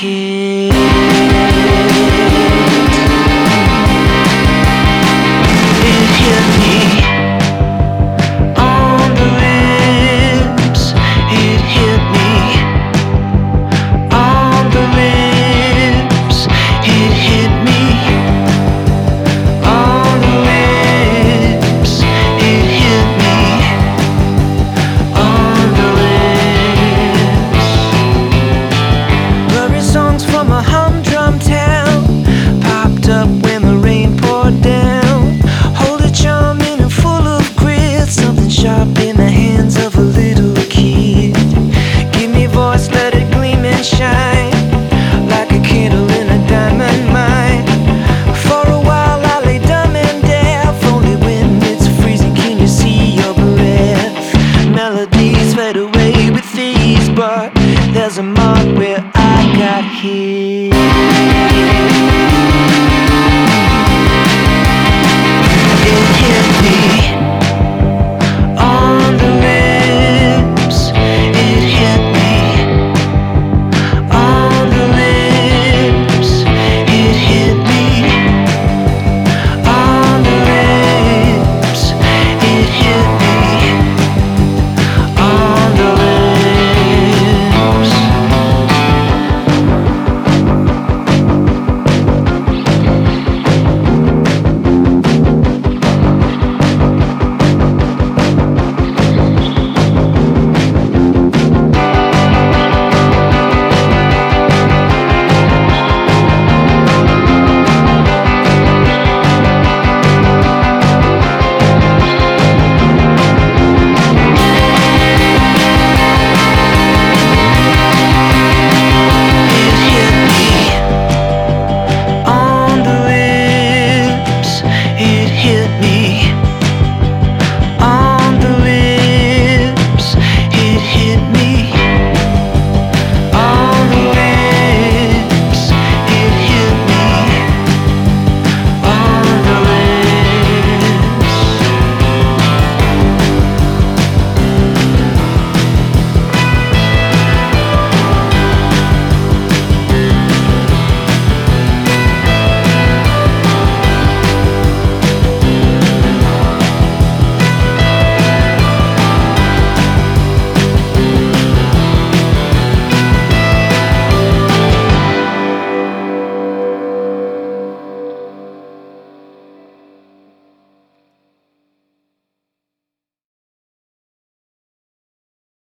hit. It hit me on the lips. It hit me on the lips. It hit me on the lips. It hit me on the lips. Blurry songs from a humdrum town popped up when the rain poured down. Hold it charming and full of grit, something sharp in the hands of a little kid. Give me voice, let it gleam and shine like a candle in a diamond mine. For a while I lay dumb and deaf, only when it's freezing can you see your breath. Melodies fade away with ease, but there's a mark where I got hit.